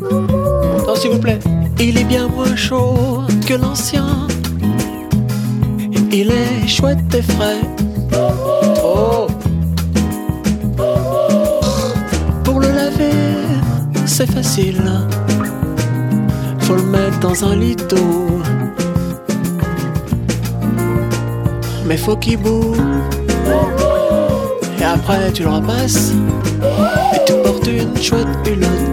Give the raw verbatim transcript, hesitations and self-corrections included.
Non, s'il vous plaît. Il est bien moins chaud que l'ancien. Il est chouette et frais. Oh. Pour le laver, c'est facile. Faut le mettre dans un lit d'eau. Mais faut qu'il boue. Et après tu le repasses. Et tu portes une chouette culotte.